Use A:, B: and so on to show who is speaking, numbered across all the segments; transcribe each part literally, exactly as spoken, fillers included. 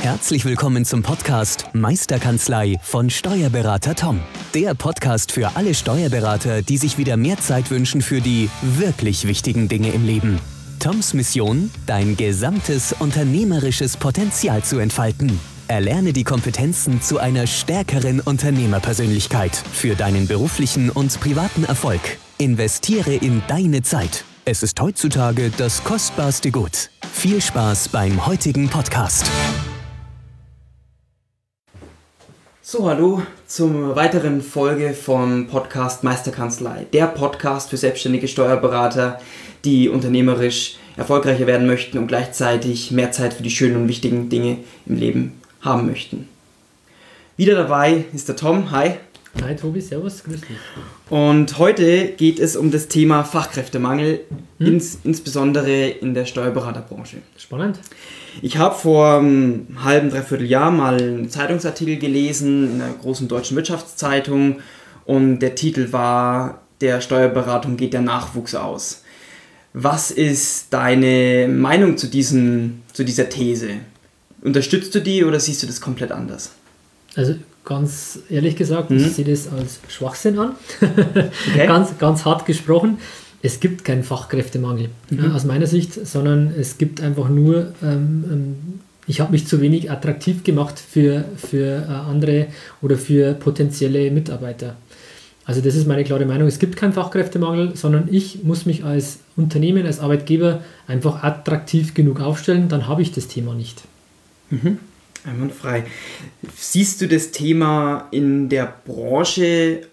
A: Herzlich willkommen zum Podcast Meisterkanzlei von Steuerberater Tom. Der Podcast für alle Steuerberater, die sich wieder mehr Zeit wünschen für die wirklich wichtigen Dinge im Leben. Toms Mission, dein gesamtes unternehmerisches Potenzial zu entfalten. Erlerne die Kompetenzen zu einer stärkeren Unternehmerpersönlichkeit für deinen beruflichen und privaten Erfolg. Investiere in deine Zeit. Es ist heutzutage das kostbarste Gut. Viel Spaß beim heutigen Podcast.
B: So, hallo zur weiteren Folge vom Podcast Meisterkanzlei. Der Podcast für selbstständige Steuerberater, die unternehmerisch erfolgreicher werden möchten und gleichzeitig mehr Zeit für die schönen und wichtigen Dinge im Leben haben möchten. Wieder dabei ist der Tom. Hi.
C: Hi Tobi, servus, grüß dich.
B: Und heute geht es um das Thema Fachkräftemangel, hm? ins, insbesondere in der Steuerberaterbranche.
C: Spannend.
B: Ich habe vor einem halben, dreiviertel Jahr mal einen Zeitungsartikel gelesen in einer großen deutschen Wirtschaftszeitung und der Titel war: Der Steuerberatung geht der Nachwuchs aus. Was ist deine Meinung zu, diesen, zu dieser These? Unterstützt du die oder siehst du das komplett anders?
C: Also ganz ehrlich gesagt, mhm. ich sehe das als Schwachsinn an.
B: Okay.
C: ganz, ganz hart gesprochen. Es gibt keinen Fachkräftemangel, mhm. ja, aus meiner Sicht, sondern es gibt einfach nur, ähm, ich habe mich zu wenig attraktiv gemacht für, für äh, andere oder für potenzielle Mitarbeiter. Also das ist meine klare Meinung. Es gibt keinen Fachkräftemangel, sondern ich muss mich als Unternehmen, als Arbeitgeber einfach attraktiv genug aufstellen, dann habe ich das Thema nicht.
B: Mhm. Einwandfrei. Siehst du das Thema in der Branche,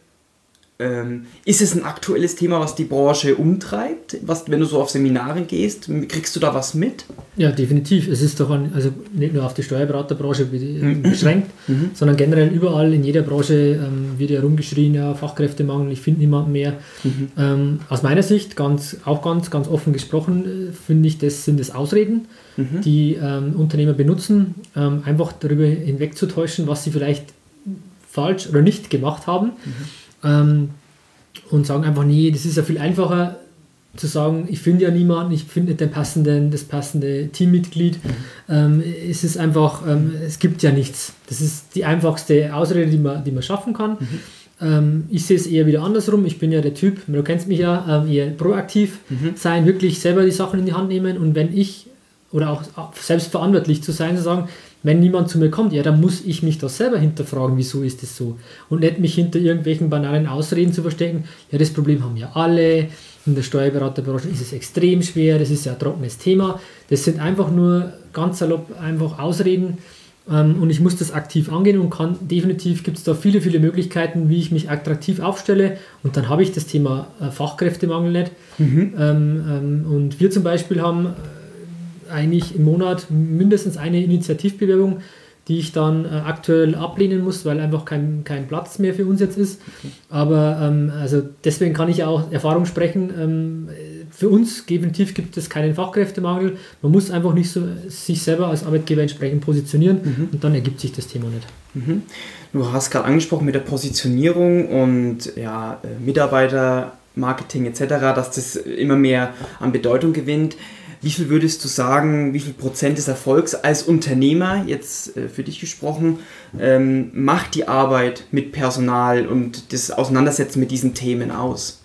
B: ähm, ist es ein aktuelles Thema, was die Branche umtreibt? Was, wenn du so auf Seminare gehst, kriegst du da was mit?
C: Ja, definitiv. Es ist doch ein, also nicht nur auf die Steuerberaterbranche beschränkt, mhm. sondern generell überall in jeder Branche ähm, wird ja rumgeschrien, ja, Fachkräftemangel, ich finde niemanden mehr. Mhm. Ähm, aus meiner Sicht, ganz, auch ganz, ganz offen gesprochen, finde ich, das sind das Ausreden, mhm. die ähm, Unternehmer benutzen, ähm, einfach darüber hinwegzutäuschen, was sie vielleicht falsch oder nicht gemacht haben. Mhm. Ähm, und sagen einfach, nee, das ist ja viel einfacher zu sagen, ich finde ja niemanden, ich finde nicht den passenden, das passende Teammitglied. Mhm. Ähm, es ist einfach, ähm, es gibt ja nichts. Das ist die einfachste Ausrede, die man, die man schaffen kann. Mhm. Ähm, ich sehe es eher wieder andersrum. Ich bin ja der Typ, du kennst mich ja, ähm, eher proaktiv mhm. sein, wirklich selber die Sachen in die Hand nehmen, und wenn ich, oder auch selbstverantwortlich zu sein, zu sagen, wenn niemand zu mir kommt, ja, dann muss ich mich das selber hinterfragen, wieso ist das so? Und nicht mich hinter irgendwelchen banalen Ausreden zu verstecken, ja, das Problem haben ja alle, in der Steuerberaterbranche ist es extrem schwer, das ist ja ein trockenes Thema. Das sind einfach nur ganz salopp einfach Ausreden, ähm, und ich muss das aktiv angehen und kann, definitiv gibt es da viele, viele Möglichkeiten, wie ich mich attraktiv aufstelle, und dann habe ich das Thema äh, Fachkräftemangel nicht. Mhm. Ähm, ähm, und wir zum Beispiel haben eigentlich im Monat mindestens eine Initiativbewerbung, die ich dann äh, aktuell ablehnen muss, weil einfach kein, kein Platz mehr für uns jetzt ist. Okay. Aber ähm, also deswegen kann ich ja auch Erfahrung sprechen. Ähm, für uns definitiv gibt es keinen Fachkräftemangel. Man muss einfach nicht so sich selber als Arbeitgeber entsprechend positionieren, mhm. und dann ergibt sich das Thema nicht.
B: Mhm. Du hast gerade angesprochen mit der Positionierung und ja, Mitarbeitermarketing et cetera, dass das immer mehr an Bedeutung gewinnt. Wie viel würdest du sagen, wie viel Prozent des Erfolgs als Unternehmer, jetzt äh, für dich gesprochen, ähm, macht die Arbeit mit Personal und das Auseinandersetzen mit diesen Themen aus?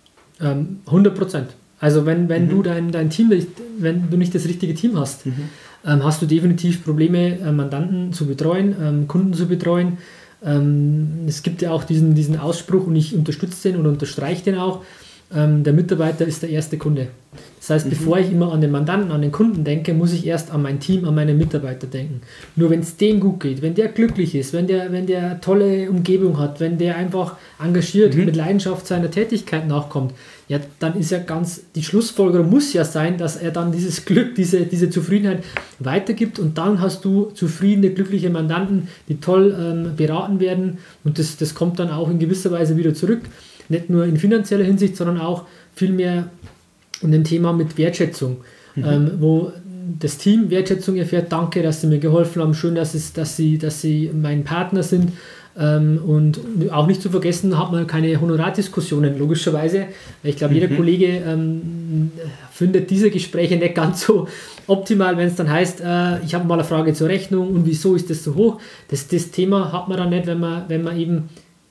C: Ähm, hundert Prozent. Also wenn, wenn mhm. du dein, dein Team, wenn du nicht das richtige Team hast, mhm. ähm, hast du definitiv Probleme, äh, Mandanten zu betreuen, ähm, Kunden zu betreuen. Ähm, es gibt ja auch diesen, diesen Ausspruch, und ich unterstütze den und unterstreiche den auch, ähm, der Mitarbeiter ist der erste Kunde. Das heißt, mhm. bevor ich immer an den Mandanten, an den Kunden denke, muss ich erst an mein Team, an meine Mitarbeiter denken. Nur wenn es dem gut geht, wenn der glücklich ist, wenn der, wenn der tolle Umgebung hat, wenn der einfach engagiert mhm. mit Leidenschaft seiner Tätigkeit nachkommt, ja, dann ist ja ganz, die Schlussfolgerung muss ja sein, dass er dann dieses Glück, diese, diese Zufriedenheit weitergibt, und dann hast du zufriedene, glückliche Mandanten, die toll ähm, beraten werden, und das, das kommt dann auch in gewisser Weise wieder zurück. Nicht nur in finanzieller Hinsicht, sondern auch vielmehr in dem Thema mit Wertschätzung, mhm. ähm, wo das Team Wertschätzung erfährt. Danke, dass Sie mir geholfen haben. Schön, dass, es, dass, Sie, dass Sie mein Partner sind. Ähm, und auch nicht zu vergessen, hat man keine Honorardiskussionen, logischerweise. Ich glaube, jeder mhm. Kollege ähm, findet diese Gespräche nicht ganz so optimal, wenn es dann heißt, äh, ich habe mal eine Frage zur Rechnung und wieso ist das so hoch. Das, das Thema hat man dann nicht, wenn man, wenn man eben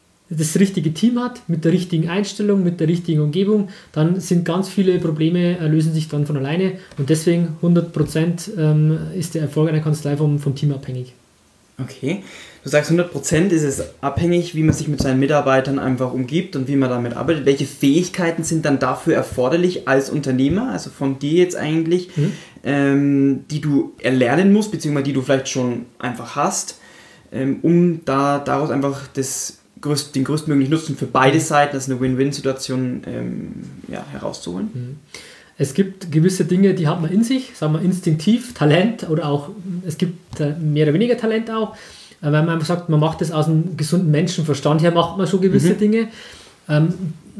C: das richtige Team hat, mit der richtigen Einstellung, mit der richtigen Umgebung, dann sind ganz viele Probleme, äh, lösen sich dann von alleine und deswegen hundert Prozent ähm, ist der Erfolg einer Kanzlei vom, vom Team abhängig.
B: Okay, du sagst hundert Prozent ist es abhängig, wie man sich mit seinen Mitarbeitern einfach umgibt und wie man damit arbeitet. Welche Fähigkeiten sind dann dafür erforderlich als Unternehmer, also von dir jetzt eigentlich, mhm. ähm, die du erlernen musst, beziehungsweise die du vielleicht schon einfach hast, ähm, um da daraus einfach das größt, den größtmöglichen Nutzen für beide Seiten, das ist eine Win-Win-Situation, ähm, ja, herauszuholen?
C: Mhm. Es gibt gewisse Dinge, die hat man in sich, sagen wir instinktiv, Talent oder auch, es gibt mehr oder weniger Talent auch, weil man einfach sagt, man macht das aus einem gesunden Menschenverstand her, macht man schon gewisse mhm. Dinge. Ähm,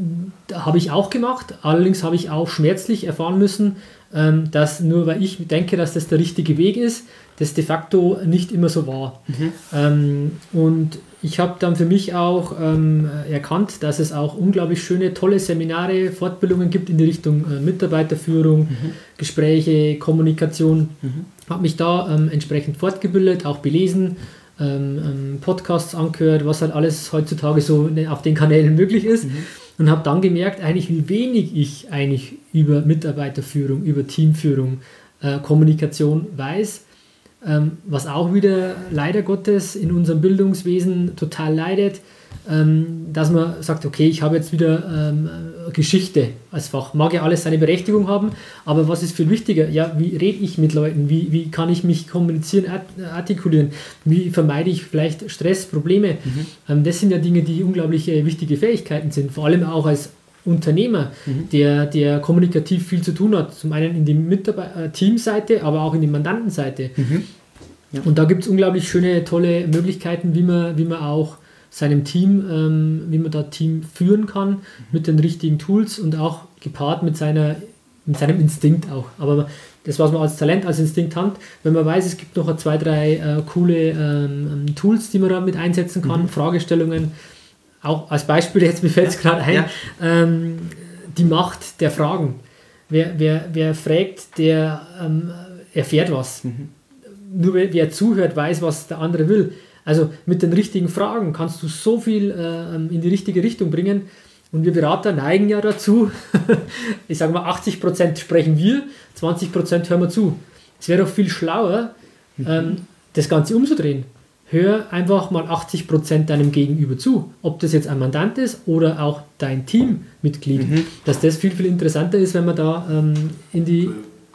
C: da habe ich auch gemacht, allerdings habe ich auch schmerzlich erfahren müssen, ähm, dass nur weil ich denke, dass das der richtige Weg ist, das de facto nicht immer so war. Mhm. Ähm, und ich habe dann für mich auch ähm, erkannt, dass es auch unglaublich schöne, tolle Seminare, Fortbildungen gibt in die Richtung äh, Mitarbeiterführung, mhm. Gespräche, Kommunikation. Mhm. Habe mich da ähm, entsprechend fortgebildet, auch belesen, ähm, ähm, Podcasts angehört, was halt alles heutzutage so auf den Kanälen möglich ist. Mhm. Und habe dann gemerkt, eigentlich wie wenig ich eigentlich über Mitarbeiterführung, über Teamführung, äh, Kommunikation weiß. Ähm, was auch wieder leider Gottes in unserem Bildungswesen total leidet, ähm, dass man sagt, okay, ich habe jetzt wieder ähm, Geschichte als Fach. Mag ja alles seine Berechtigung haben, aber was ist viel wichtiger? Ja, wie rede ich mit Leuten? Wie, wie kann ich mich kommunizieren, artikulieren? Wie vermeide ich vielleicht Stress, Probleme? Mhm. Ähm, das sind ja Dinge, die unglaublich äh, wichtige Fähigkeiten sind, vor allem auch als Unternehmer, mhm. der, der kommunikativ viel zu tun hat. Zum einen in die Mitarbeiter- Teamseite, aber auch in die Mandantenseite. Mhm. Ja. Und da gibt es unglaublich schöne, tolle Möglichkeiten, wie man, wie man auch seinem Team, ähm, wie man da Team führen kann, mhm. mit den richtigen Tools und auch gepaart mit, seiner, mit seinem Instinkt auch. Aber das, was man als Talent, als Instinkt hat, wenn man weiß, es gibt noch zwei, drei äh, coole ähm, Tools, die man da mit einsetzen kann, mhm. Fragestellungen, auch als Beispiel, jetzt mir fällt es gerade ein, ja. ähm, die Macht der Fragen. Wer, wer, wer fragt, der ähm, erfährt was. Mhm. Nur wer, wer zuhört, weiß, was der andere will. Also mit den richtigen Fragen kannst du so viel äh, in die richtige Richtung bringen. Und wir Berater neigen ja dazu, ich sage mal, achtzig Prozent sprechen wir, zwanzig Prozent hören wir zu. Es wäre doch viel schlauer, mhm. ähm, das Ganze umzudrehen. Hör einfach mal achtzig Prozent deinem Gegenüber zu. Ob das jetzt ein Mandant ist oder auch dein Teammitglied. Mhm. Dass das viel, viel interessanter ist, wenn man da ähm, in die...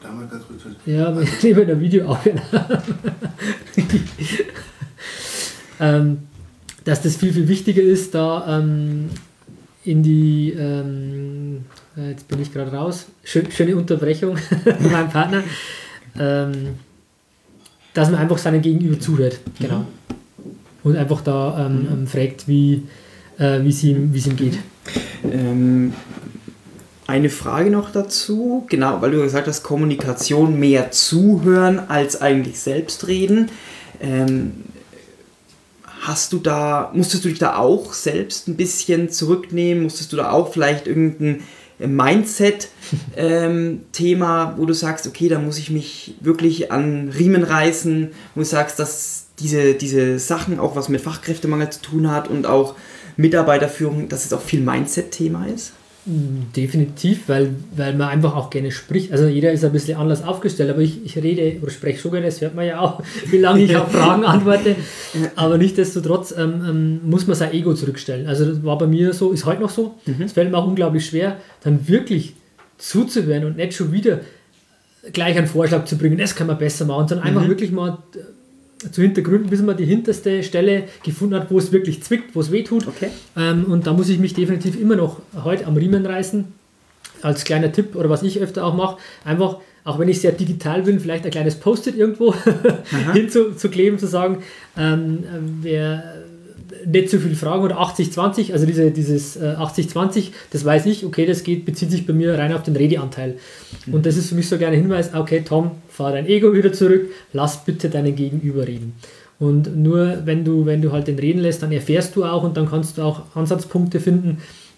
C: Ja, neben der Video auch. ähm, dass das viel, viel wichtiger ist, da ähm, in die... Ähm, jetzt bin ich gerade raus. Schön, schöne Unterbrechung von meinem Partner. Ähm, dass man einfach seinem Gegenüber zuhört. Genau. Mhm. Und einfach da ähm, ähm, fragt, wie äh, es ihm, ihm geht.
B: Ähm, eine Frage noch dazu, genau, weil du gesagt hast, Kommunikation, mehr zuhören als eigentlich selbst reden. Ähm, hast du da, musstest du dich da auch selbst ein bisschen zurücknehmen? Musstest du da auch vielleicht irgendein Mindset-Thema, ähm, wo du sagst, okay, da muss ich mich wirklich an Riemen reißen, wo du sagst, dass diese, diese Sachen auch was mit Fachkräftemangel zu tun hat und auch Mitarbeiterführung, dass es auch viel Mindset-Thema ist?
C: Definitiv, weil, weil man einfach auch gerne spricht. Also jeder ist ein bisschen anders aufgestellt, aber ich, ich rede oder spreche schon gerne, das hört man ja auch, wie lange ich auf Fragen antworte. Aber nichtsdestotrotz ähm, ähm, muss man sein Ego zurückstellen. Also das war bei mir so, ist heute noch so. Es mhm. fällt mir auch unglaublich schwer, dann wirklich zuzuhören und nicht schon wieder gleich einen Vorschlag zu bringen, das kann man besser machen, sondern einfach mhm. wirklich mal zu hintergründen, bis man die hinterste Stelle gefunden hat, wo es wirklich zwickt, wo es weh tut. Okay. Ähm, und da muss ich mich definitiv immer noch heute am Riemen reißen. Als kleiner Tipp oder was ich öfter auch mache, einfach, auch wenn ich sehr digital bin, vielleicht ein kleines Post-it irgendwo hinzukleben, zu sagen, ähm, wer nicht so viele Fragen oder achtzig zwanzig, also diese, dieses äh, achtzig zwanzig, das weiß ich, okay, das geht, bezieht sich bei mir rein auf den Redeanteil. Mhm. Und das ist für mich so gerne ein Hinweis, okay, Tom, fahr dein Ego wieder zurück, lass bitte deinen Gegenüber reden. Und nur wenn du, wenn du halt den reden lässt, dann erfährst du auch und dann kannst du auch Ansatzpunkte finden,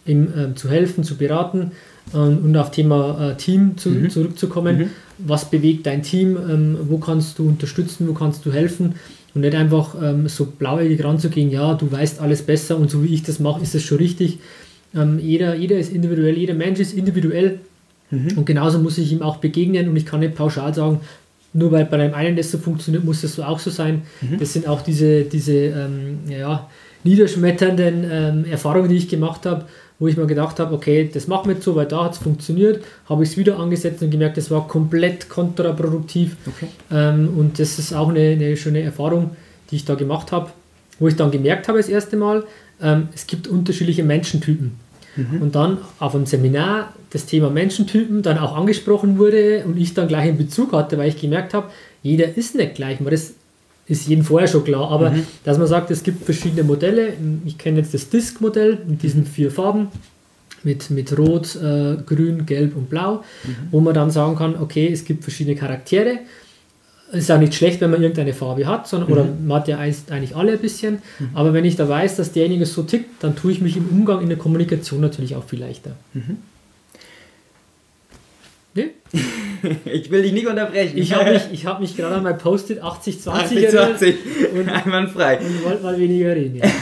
C: ihm äh, zu helfen, zu beraten äh, und auf Thema äh, Team zu, mhm. zurückzukommen. Mhm. Was bewegt dein Team? Ähm, wo kannst du unterstützen? Wo kannst du helfen? Und nicht einfach ähm, so blauäugig ranzugehen, ja, du weißt alles besser und so wie ich das mache, ist es schon richtig. Ähm, jeder, jeder ist individuell, jeder Mensch ist individuell mhm. und genauso muss ich ihm auch begegnen und ich kann nicht pauschal sagen, nur weil bei einem einen das so funktioniert, muss das so auch so sein. Mhm. Das sind auch diese, diese ähm, ja, niederschmetternden ähm, Erfahrungen, die ich gemacht habe, wo ich mir gedacht habe, okay, das machen wir jetzt so, weil da hat es funktioniert, habe ich es wieder angesetzt und gemerkt, das war komplett kontraproduktiv. Okay. Ähm, und das ist auch eine, eine schöne Erfahrung, die ich da gemacht habe, wo ich dann gemerkt habe das erste Mal, ähm, es gibt unterschiedliche Menschentypen. Mhm. Und dann auf einem Seminar das Thema Menschentypen dann auch angesprochen wurde und ich dann gleich einen Bezug hatte, weil ich gemerkt habe, jeder ist nicht gleich, weil das ist jedem vorher schon klar, aber mhm. dass man sagt, es gibt verschiedene Modelle, ich kenne jetzt das Disk-Modell mit diesen vier Farben, mit, mit Rot, äh, Grün, Gelb und Blau, mhm. wo man dann sagen kann, okay, es gibt verschiedene Charaktere, es ist auch nicht schlecht, wenn man irgendeine Farbe hat, sondern, mhm. oder man hat ja eigentlich alle ein bisschen, mhm. aber wenn ich da weiß, dass derjenige so tickt, dann tue ich mich im Umgang, in der Kommunikation natürlich auch viel leichter.
B: Mhm. Nee? Ich will dich nicht unterbrechen.
C: Ich habe mich, hab mich gerade an mein Post-it achtzig zwanzig
B: achtzig zwanzig und einwandfrei.
C: Und wollte mal weniger reden. Ja.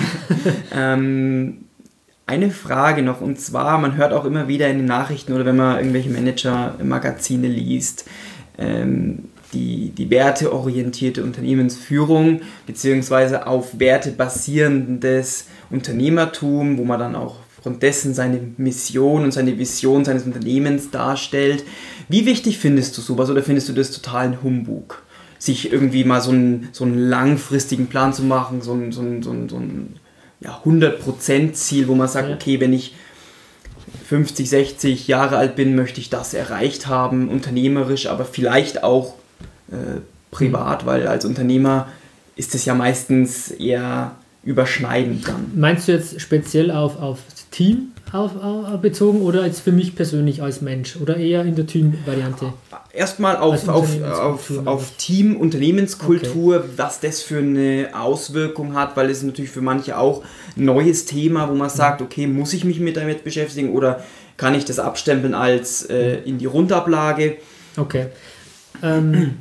B: ähm, eine Frage noch, und zwar, man hört auch immer wieder in den Nachrichten oder wenn man irgendwelche Manager-Magazine liest, ähm, die, die werteorientierte Unternehmensführung beziehungsweise auf Werte basierendes Unternehmertum, wo man dann auch aufgrund dessen seine Mission und seine Vision seines Unternehmens darstellt. Wie wichtig findest du sowas oder findest du das total ein Humbug? Sich irgendwie mal so einen, so einen langfristigen Plan zu machen, so ein, so ein, so ein, so ein ja, hundert Prozent Ziel, wo man sagt, ja. okay, wenn ich fünfzig, sechzig Jahre alt bin, möchte ich das erreicht haben, unternehmerisch, aber vielleicht auch äh, privat, mhm. weil als Unternehmer ist es ja meistens eher überschneidend dann.
C: Meinst du jetzt speziell auf, auf Team auf, auf, bezogen oder jetzt für mich persönlich als Mensch oder eher in der Team-Variante?
B: Erstmal auf, auf, auf, auf Team, Unternehmenskultur, okay. was das für eine Auswirkung hat, weil es natürlich für manche auch ein neues Thema, wo man sagt, okay, muss ich mich mit damit beschäftigen oder kann ich das abstempeln als äh, in die Rundablage?
C: Okay. Ähm,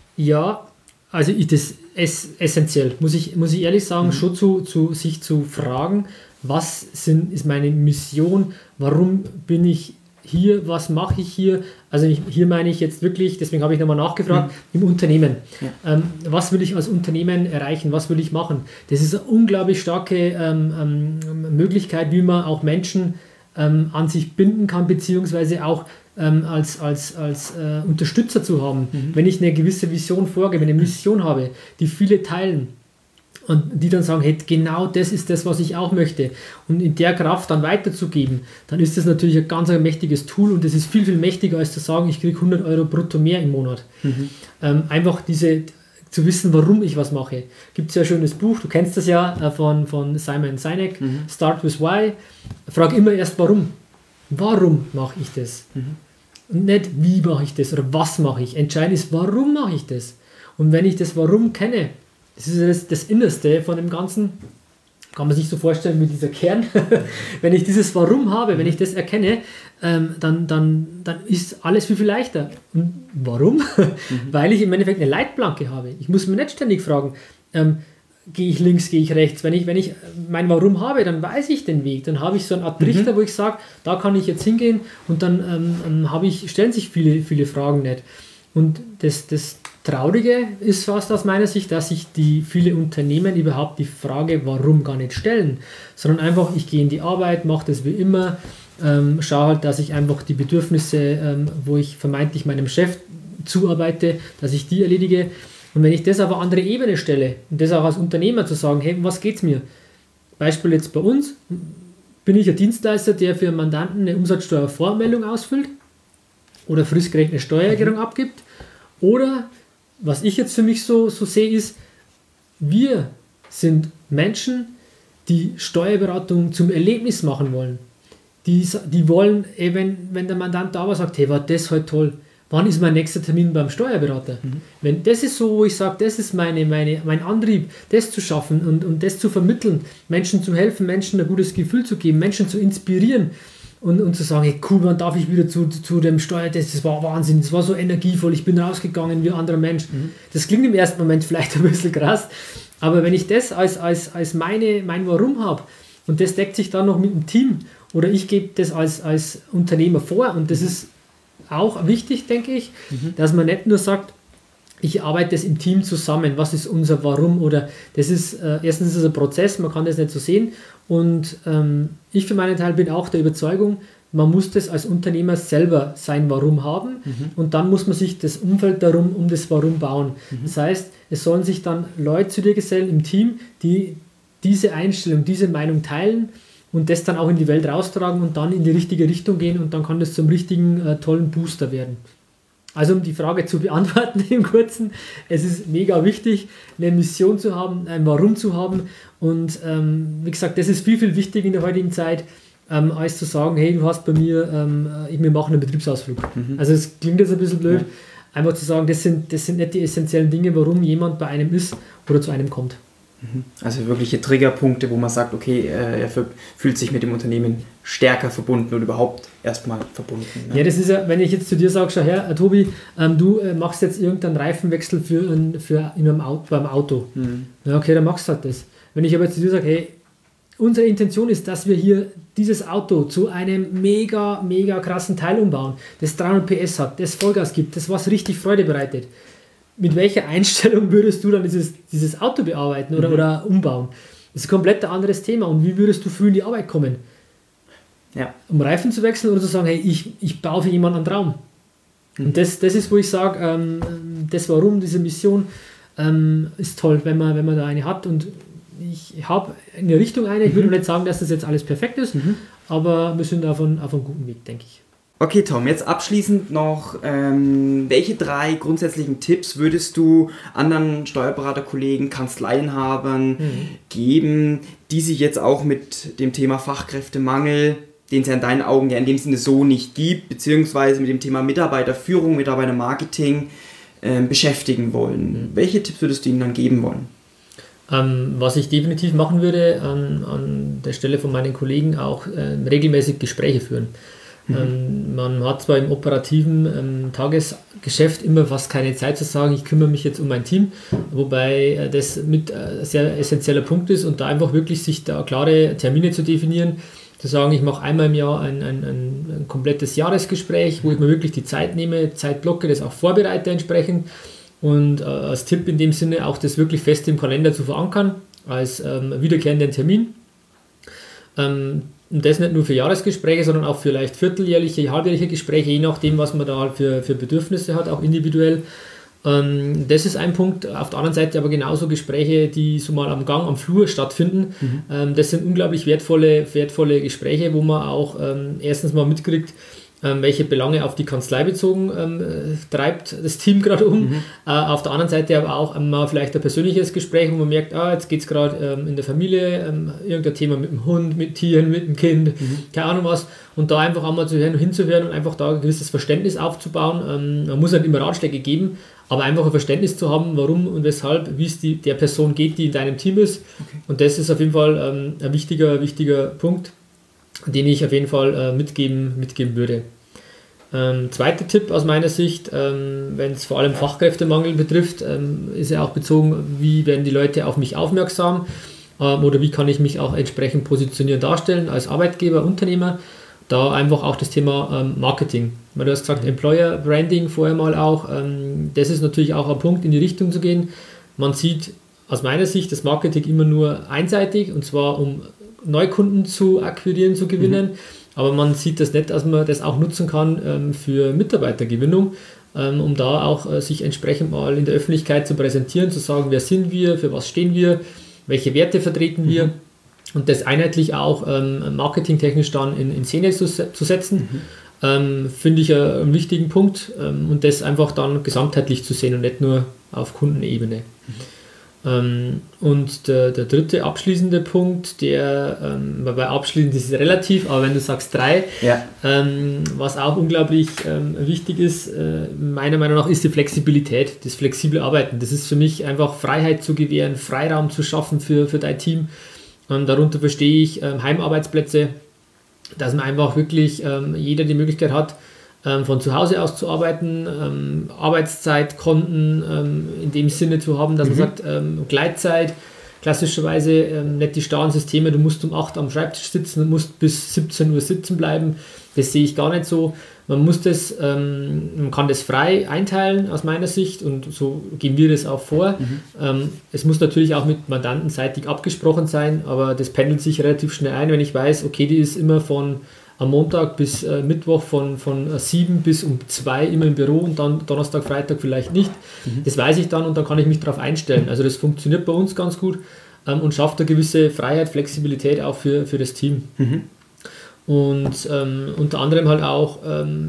C: ja, also ich, das ist essentiell, muss ich, muss ich ehrlich sagen, mhm. schon zu, zu sich zu fragen, was sind, ist meine Mission, warum bin ich hier, was mache ich hier, also ich, hier meine ich jetzt wirklich, deswegen habe ich nochmal nachgefragt, mhm. im Unternehmen. Ja. Ähm, was will ich als Unternehmen erreichen, was will ich machen? Das ist eine unglaublich starke ähm, ähm, Möglichkeit, wie man auch Menschen ähm, an sich binden kann, beziehungsweise auch ähm, als, als, als äh, Unterstützer zu haben. Mhm. Wenn ich eine gewisse Vision vorgebe, eine Mission habe, die viele teilen, und die dann sagen, hey, genau das ist das, was ich auch möchte. Und in der Kraft dann weiterzugeben, dann ist das natürlich ein ganz ein mächtiges Tool und das ist viel, viel mächtiger, als zu sagen, ich kriege hundert Euro brutto mehr im Monat. Mhm. Ähm, einfach diese, zu wissen, warum ich was mache. Gibt es ja ein schönes Buch, du kennst das ja, äh, von, von Simon Sinek, mhm. Start with Why. Frag immer erst, warum. Warum mache ich das? Mhm. Und nicht, wie mache ich das oder was mache ich. Entscheidend ist, warum mache ich das? Und wenn ich das Warum kenne, das ist das, das Innerste von dem Ganzen, kann man sich so vorstellen mit dieser Kern. Wenn ich dieses Warum habe, wenn ich das erkenne, ähm, dann, dann, dann ist alles viel, viel leichter. Und warum? Mhm. Weil ich im Endeffekt eine Leitplanke habe. Ich muss mir nicht ständig fragen, ähm, gehe ich links, gehe ich rechts. Wenn ich, wenn ich mein Warum habe, dann weiß ich den Weg. Dann habe ich so eine Art Trichter, mhm. wo ich sage, da kann ich jetzt hingehen und dann ähm, habe ich, stellen sich viele, viele Fragen nicht. Und das, das Traurige ist fast aus meiner Sicht, dass sich die viele Unternehmen überhaupt die Frage, warum gar nicht stellen, sondern einfach, ich gehe in die Arbeit, mache das wie immer, ähm, schaue halt, dass ich einfach die Bedürfnisse, ähm, wo ich vermeintlich meinem Chef zuarbeite, dass ich die erledige. Und wenn ich das auf eine andere Ebene stelle und das auch als Unternehmer zu sagen, hey, um was geht's mir? Beispiel jetzt bei uns, bin ich ein Dienstleister, der für einen Mandanten eine Umsatzsteuervoranmeldung ausfüllt oder fristgerecht eine Steuererklärung mhm. abgibt, oder was ich jetzt für mich so, so sehe, ist, wir sind Menschen, die Steuerberatung zum Erlebnis machen wollen. Die, die wollen, ey, wenn, wenn der Mandant da war, sagt, hey, war das heute toll, wann ist mein nächster Termin beim Steuerberater? Mhm. Wenn das ist so, wo ich sage, das ist meine, meine, mein Antrieb, das zu schaffen und, und das zu vermitteln, Menschen zu helfen, Menschen ein gutes Gefühl zu geben, Menschen zu inspirieren und, und zu sagen, hey, cool, wann darf ich wieder zu, zu dem Steuertest, das war Wahnsinn, das war so energievoll, ich bin rausgegangen wie ein anderer Mensch. Mhm. Das klingt im ersten Moment vielleicht ein bisschen krass, aber wenn ich das als, als, als meine, mein Warum habe und das deckt sich dann noch mit dem Team oder ich gebe das als, als Unternehmer vor und das ist auch wichtig, denke ich, mhm. dass man nicht nur sagt, ich arbeite das im Team zusammen, was ist unser Warum oder das ist, äh, erstens ist es ein Prozess, man kann das nicht so sehen und ähm, ich für meinen Teil bin auch der Überzeugung, man muss das als Unternehmer selber sein Warum haben mhm. und dann muss man sich das Umfeld darum um das Warum bauen. Mhm. Das heißt, es sollen sich dann Leute zu dir gesellen im Team, die diese Einstellung, diese Meinung teilen und das dann auch in die Welt raustragen und dann in die richtige Richtung gehen und dann kann das zum richtigen, äh, tollen Booster werden. Also um die Frage zu beantworten im Kurzen, es ist mega wichtig, eine Mission zu haben, ein Warum zu haben und ähm, wie gesagt, das ist viel, viel wichtiger in der heutigen Zeit, ähm, als zu sagen, hey, du hast bei mir, ähm, wir machen einen Betriebsausflug. Mhm. Also es klingt jetzt ein bisschen blöd, ja. Einfach zu sagen, das sind, das sind nicht die essentiellen Dinge, warum jemand bei einem ist oder zu einem kommt.
B: Also wirkliche Triggerpunkte, wo man sagt, okay, er fühlt sich mit dem Unternehmen stärker verbunden oder überhaupt erstmal verbunden. Ne?
C: Ja, das ist ja, wenn ich jetzt zu dir sage, schau her, Tobi, ähm, du äh, machst jetzt irgendeinen Reifenwechsel für, ein, für in einem Auto, beim Auto. Mhm. Ja, okay, dann machst du halt das. Wenn ich aber jetzt zu dir sage, hey, unsere Intention ist, dass wir hier dieses Auto zu einem mega, mega krassen Teil umbauen, das dreihundert P S hat, das Vollgas gibt, das was richtig Freude bereitet. Mit welcher Einstellung würdest du dann dieses, dieses Auto bearbeiten oder, mhm. oder umbauen? Das ist ein komplett ein anderes Thema. Und wie würdest du früh in die Arbeit kommen? Ja. Um Reifen zu wechseln oder zu sagen, hey, ich, ich baue für jemanden einen Traum. Mhm. Und das, das ist, wo ich sage, ähm, das Warum, diese Mission ähm, ist toll, wenn man, wenn man da eine hat. Und ich habe in der Richtung eine. Ich würde mhm. nicht sagen, dass das jetzt alles perfekt ist, mhm. aber wir sind auf einem, auf einem guten Weg, denke ich.
B: Okay, Tom, jetzt abschließend noch, ähm, welche drei grundsätzlichen Tipps würdest du anderen Steuerberaterkollegen, Kanzleienhabern mhm. geben, die sich jetzt auch mit dem Thema Fachkräftemangel, den es ja in deinen Augen ja in dem Sinne so nicht gibt, beziehungsweise mit dem Thema Mitarbeiterführung, Mitarbeitermarketing äh, beschäftigen wollen? Mhm. Welche Tipps würdest du ihnen dann geben wollen?
C: Ähm, was ich definitiv machen würde, an, an der Stelle von meinen Kollegen auch äh, regelmäßig Gespräche führen. Mhm. Ähm, man hat zwar im operativen ähm, Tagesgeschäft immer fast keine Zeit zu sagen, ich kümmere mich jetzt um mein Team, wobei äh, das mit äh, sehr essentieller Punkt ist und da einfach wirklich sich da klare Termine zu definieren, zu sagen, ich mache einmal im Jahr ein, ein, ein, ein komplettes Jahresgespräch, wo ich mir wirklich die Zeit nehme, Zeit blocke, das auch vorbereite entsprechend und äh, als Tipp in dem Sinne auch das wirklich fest im Kalender zu verankern, als ähm, wiederkehrenden Termin. Ähm, Und das nicht nur für Jahresgespräche, sondern auch für vielleicht vierteljährliche, halbjährliche Gespräche, je nachdem, was man da halt für, für Bedürfnisse hat, auch individuell. Ähm, das ist ein Punkt. Auf der anderen Seite aber genauso Gespräche, die so mal am Gang, am Flur stattfinden. Mhm. Ähm, das sind unglaublich wertvolle, wertvolle Gespräche, wo man auch ähm, erstens mal mitkriegt, ähm, welche Belange auf die Kanzlei bezogen ähm, treibt das Team gerade um. Mhm. Äh, auf der anderen Seite aber auch mal vielleicht ein persönliches Gespräch, wo man merkt, ah, jetzt geht es gerade ähm, in der Familie, ähm, irgendein Thema mit dem Hund, mit Tieren, mit dem Kind, mhm. keine Ahnung was. Und da einfach einmal zu hören, hinzuhören und einfach da ein gewisses Verständnis aufzubauen. Ähm, man muss nicht immer Ratschläge geben, aber einfach ein Verständnis zu haben, warum und weshalb, wie es die, der Person geht, die in deinem Team ist. Okay. Und das ist auf jeden Fall ähm, ein wichtiger, wichtiger Punkt, den ich auf jeden Fall äh, mitgeben, mitgeben würde. Ähm, zweiter Tipp aus meiner Sicht, ähm, wenn es vor allem Fachkräftemangel betrifft, ähm, ist ja auch bezogen, wie werden die Leute auf mich aufmerksam ähm, oder wie kann ich mich auch entsprechend positionieren, darstellen als Arbeitgeber, Unternehmer. Da einfach auch das Thema ähm, Marketing. Weil du hast gesagt, mhm. Employer Branding vorher mal auch, ähm, das ist natürlich auch ein Punkt, in die Richtung zu gehen. Man sieht aus meiner Sicht das Marketing immer nur einseitig und zwar um Neukunden zu akquirieren, zu gewinnen. Mhm. Aber man sieht das nicht, dass man das auch nutzen kann ähm, für Mitarbeitergewinnung, ähm, um da auch äh, sich entsprechend mal in der Öffentlichkeit zu präsentieren, zu sagen, wer sind wir, für was stehen wir, welche Werte vertreten wir mhm. und das einheitlich auch ähm, marketingtechnisch dann in, in Szene zu, zu setzen, mhm. ähm, finde ich äh, einen wichtigen Punkt ähm, und das einfach dann gesamtheitlich zu sehen und nicht nur auf Kundenebene. Mhm. Ähm, und der, der dritte abschließende Punkt, der, ähm, bei abschließend ist es relativ, aber wenn du sagst drei,
B: ja.
C: ähm, was auch unglaublich ähm, wichtig ist, äh, meiner Meinung nach, ist die Flexibilität, das flexible Arbeiten. Das ist für mich einfach Freiheit zu gewähren, Freiraum zu schaffen für, für dein Team. Ähm, darunter verstehe ich ähm, Heimarbeitsplätze, dass man einfach wirklich ähm, jeder die Möglichkeit hat, von zu Hause aus zu arbeiten, ähm, Arbeitszeitkonten ähm, in dem Sinne zu haben, dass mhm. man sagt, ähm, Gleitzeit, klassischerweise ähm, nicht die starren Systeme, du musst um acht am Schreibtisch sitzen und musst bis siebzehn Uhr sitzen bleiben, das sehe ich gar nicht so. Man muss das, ähm, man kann das frei einteilen aus meiner Sicht und so gehen wir das auch vor. Mhm. Ähm, es muss natürlich auch mit mandantenseitig abgesprochen sein, aber das pendelt sich relativ schnell ein, wenn ich weiß, okay, die ist immer von am Montag bis äh, Mittwoch von, von sieben bis um zwei immer im Büro und dann Donnerstag, Freitag vielleicht nicht. Mhm. Das weiß ich dann und dann kann ich mich darauf einstellen. Also das funktioniert bei uns ganz gut ähm, und schafft eine gewisse Freiheit, Flexibilität auch für, für das Team. Mhm. Und ähm, unter anderem halt auch, ähm,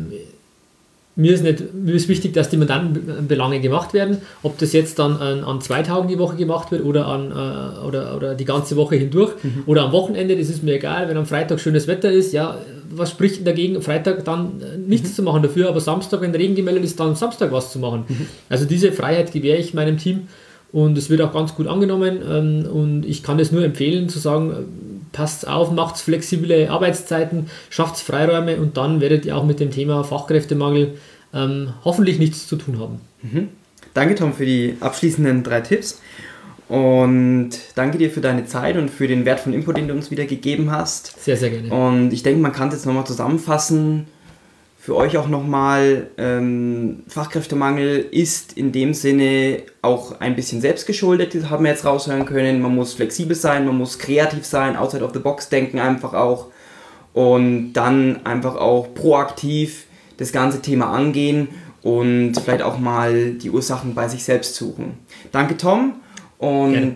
C: mir ist, nicht, mir ist wichtig, dass die Mandantenbelange gemacht werden. Ob das jetzt dann an, an zwei Tagen die Woche gemacht wird oder, an, äh, oder, oder die ganze Woche hindurch mhm. oder am Wochenende, das ist mir egal. Wenn am Freitag schönes Wetter ist, ja, was spricht denn dagegen, Freitag dann äh, nichts mhm. zu machen dafür, aber Samstag, wenn Regen gemeldet ist, dann Samstag was zu machen. Mhm. Also diese Freiheit gewähre ich meinem Team und es wird auch ganz gut angenommen ähm, und ich kann es nur empfehlen, zu sagen, passt auf, macht flexible Arbeitszeiten, schafft Freiräume und dann werdet ihr auch mit dem Thema Fachkräftemangel ähm, hoffentlich nichts zu tun haben.
B: Mhm. Danke, Tom, für die abschließenden drei Tipps und danke dir für deine Zeit und für den wertvollen Input, den du uns wieder gegeben hast.
C: Sehr, sehr gerne.
B: Und ich denke, man kann es jetzt nochmal zusammenfassen. Für euch auch nochmal, ähm, Fachkräftemangel ist in dem Sinne auch ein bisschen selbstgeschuldet, das haben wir jetzt raushören können. Man muss flexibel sein, man muss kreativ sein, outside of the box denken einfach auch und dann einfach auch proaktiv das ganze Thema angehen und vielleicht auch mal die Ursachen bei sich selbst suchen. Danke, Tom, und gerne.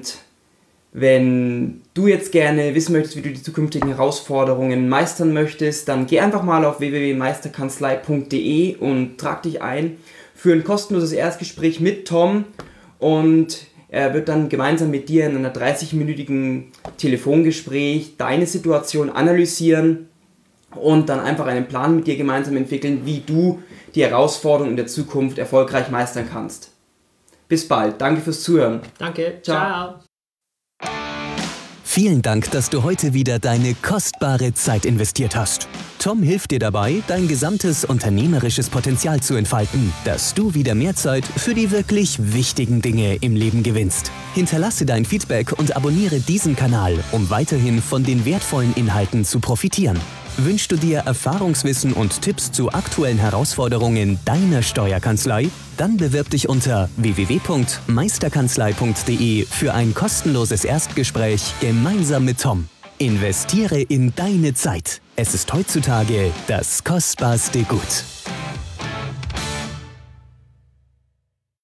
B: Wenn du jetzt gerne wissen möchtest, wie du die zukünftigen Herausforderungen meistern möchtest, dann geh einfach mal auf w w w punkt meisterkanzlei punkt d e und trag dich ein für ein kostenloses Erstgespräch mit Tom und er wird dann gemeinsam mit dir in einer dreißigminütigen Telefongespräch deine Situation analysieren und dann einfach einen Plan mit dir gemeinsam entwickeln, wie du die Herausforderungen in der Zukunft erfolgreich meistern kannst. Bis bald. Danke fürs Zuhören.
C: Danke. Ciao. Ciao.
A: Vielen Dank, dass du heute wieder deine kostbare Zeit investiert hast. Tom hilft dir dabei, dein gesamtes unternehmerisches Potenzial zu entfalten, dass du wieder mehr Zeit für die wirklich wichtigen Dinge im Leben gewinnst. Hinterlasse dein Feedback und abonniere diesen Kanal, um weiterhin von den wertvollen Inhalten zu profitieren. Wünschst du dir Erfahrungswissen und Tipps zu aktuellen Herausforderungen deiner Steuerkanzlei? Dann bewirb dich unter w w w punkt meisterkanzlei punkt d e für ein kostenloses Erstgespräch gemeinsam mit Tom. Investiere in deine Zeit. Es ist heutzutage das kostbarste Gut.